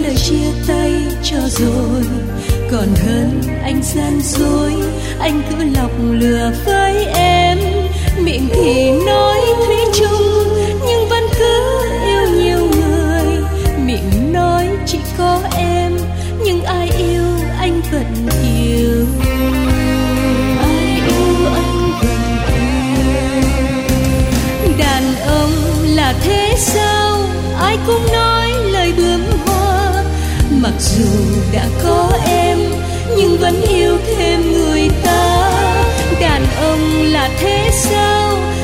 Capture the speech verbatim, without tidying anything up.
lời chia tay cho rồi, còn hơn anh gian dối, anh cứ lọc lừa với em. Miệng thì nói thủy chung nhưng vẫn cứ yêu nhiều người, miệng nói chỉ có em nhưng ai yêu anh vẫn yêu, ai yêu anh vẫn yêu. Đàn ông là thế sao, ai cũng nói lời bướm hoa, mặc dù đã có em nhưng vẫn yêu thêm người ta. Đàn ông là thế sao,